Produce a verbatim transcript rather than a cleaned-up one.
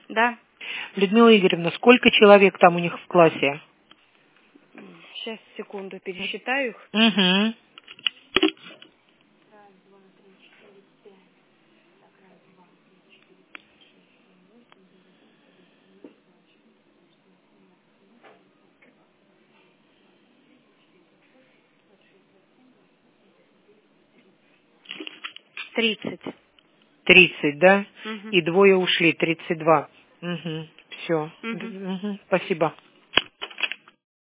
Да. Людмила Игоревна, сколько человек там у них в классе? Сейчас, секунду, пересчитаю их. Угу. Тридцать. Тридцать, да? Угу. И двое ушли, тридцать два. Угу. Все. Угу. Угу. Спасибо.